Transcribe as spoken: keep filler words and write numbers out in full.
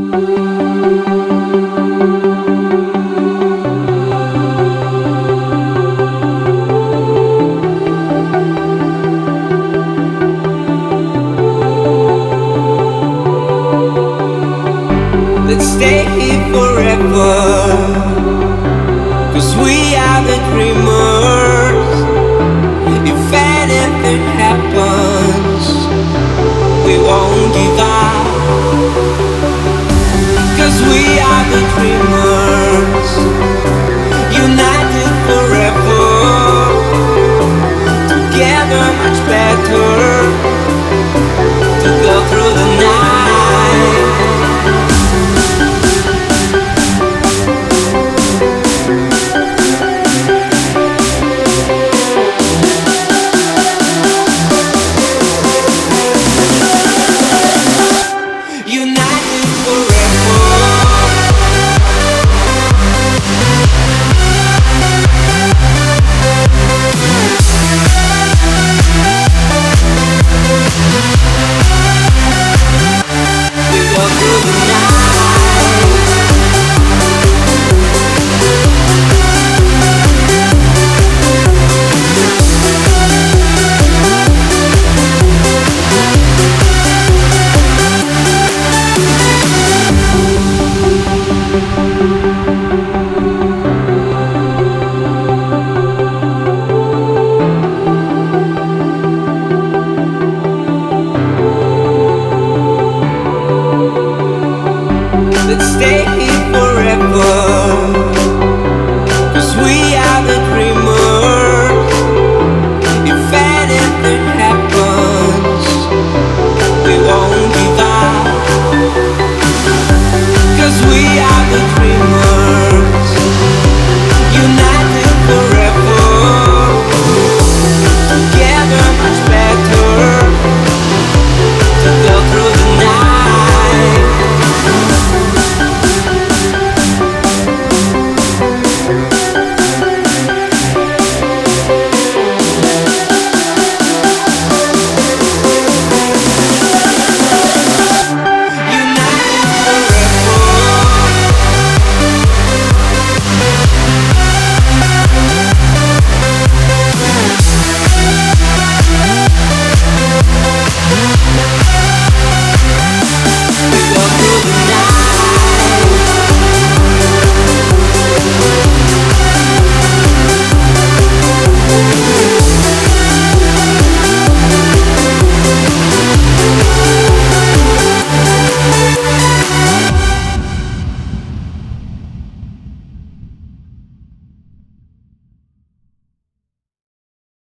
Let's stay here forever, 'cause we are the dreamers. If anything happens, we won't give up, 'cause we are the dreamers. United forever, together much better, to go through the night. United forever. We go through the night. Let's stay here forever.